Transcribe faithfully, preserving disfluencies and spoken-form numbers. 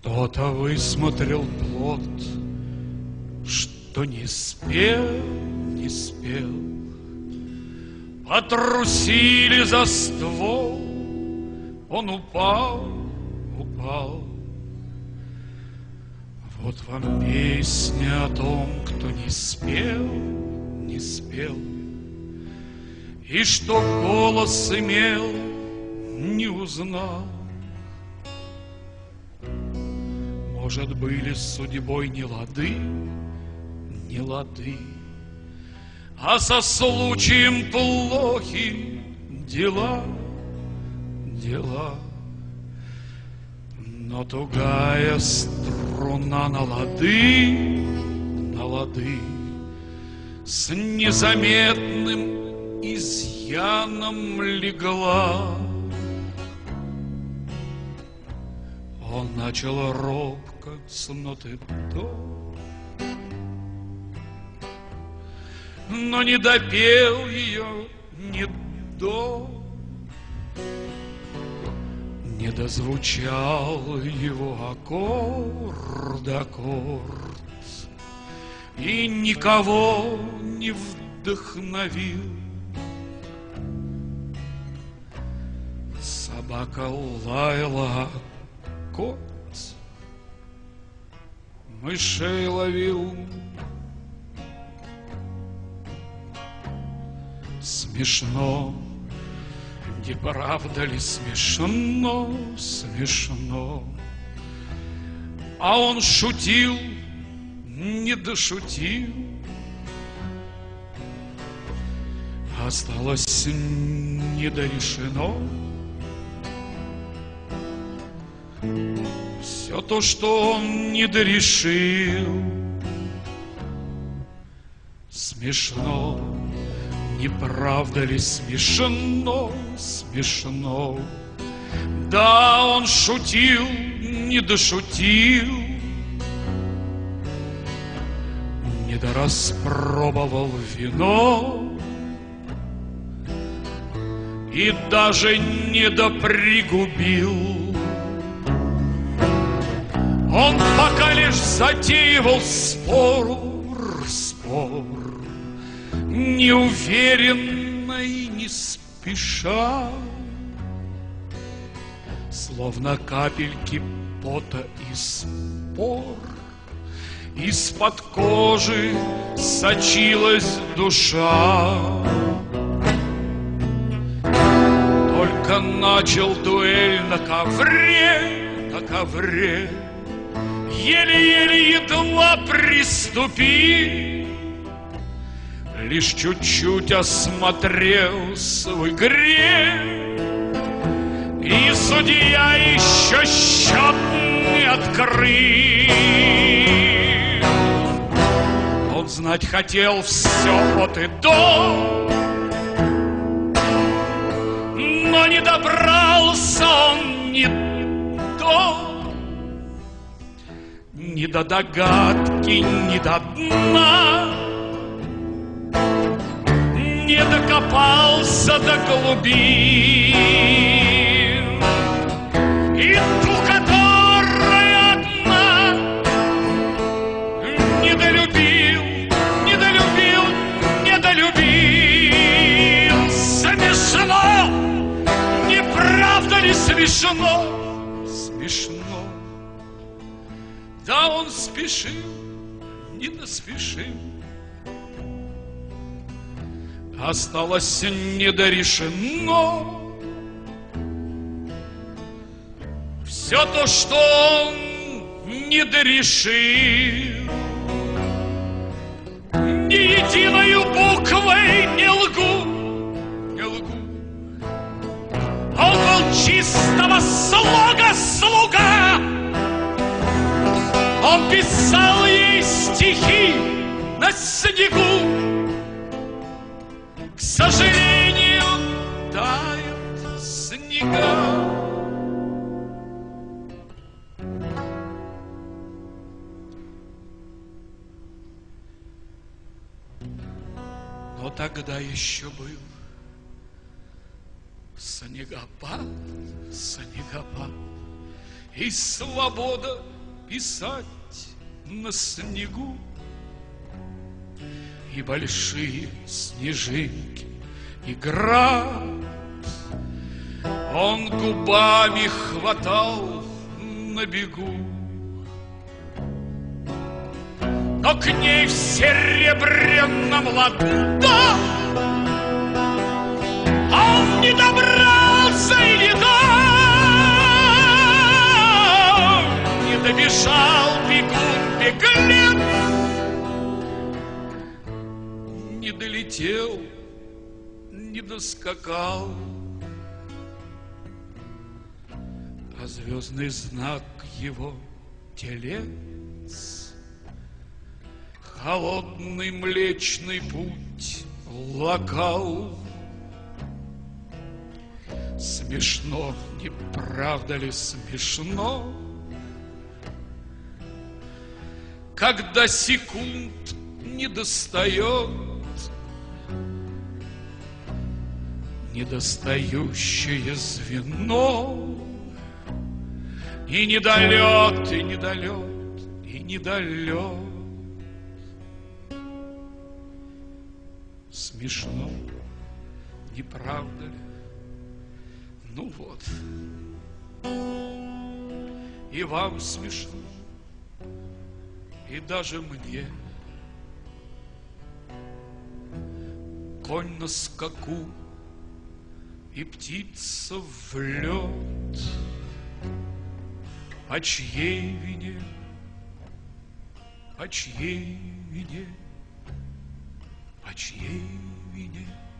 Кто-то высмотрел плод, что не спел, не спел. Потрусили за ствол, он упал, упал. Вот вам песня о том, кто не спел, не спел. И что голос имел, не узнал. Может, были с судьбой не лады, не лады, а со случаем плохи дела, дела. Но тугая струна на лады, на лады, с незаметным изъяном легла. Он начал робко с ноты до, но не допел ее ни до. Не дозвучал его аккорд, аккорд, и никого не вдохновил. Собака лаяла, кот мышей ловил. Смешно, не правда ли смешно, смешно? А он шутил, не дошутил. Осталось недорешено все то, что он не дорешил. Смешно, не правда ли смешно, смешно? Да, он шутил, не дошутил, не дораспробовал вино и даже не допригубил. Он пока лишь затеивал спор, спор, неуверенно и не спеша, словно капельки пота и спор, из-под кожи сочилась душа. Только начал дуэль на ковре, на ковре, еле-еле едва приступил. Лишь чуть-чуть осмотрелся в игре, и судья еще счет не открыл. Он знать хотел все от и до, но не добрался он ни до, ни до догадки, ни до дна. Не докопался до глубин, и ту, которая одна, не долюбил, не долюбил, не долюбил. Смешно, не правда ли смешно, смешно? Да, он спешил, не доспешил. Осталось недорешено все то, что он не дорешил. Ни единою буквой не лгу, не лгу. Он был чистого слога слуга. Он писал ей стихи на снегу. К сожалению, тают снега. Но тогда еще был снегопад, снегопад, и свобода писать на снегу, и большие снежинки играть. Он губами хватал на бегу, но к ней в серебряном ладу, да, он не добрался и не дал, не добежал бегун-беглец, не долетел, не доскакал, а звездный знак его телец холодный Млечный Путь локал. Смешно, не правда ли смешно, когда секунд не достает недостающее звено, и недолет, и недолет, и недолет. Смешно, не правда ли? Ну вот, и вам смешно, и даже мне. Конь на скаку и птица в лед. По чьей вине, по чьей вине, по чьей вине?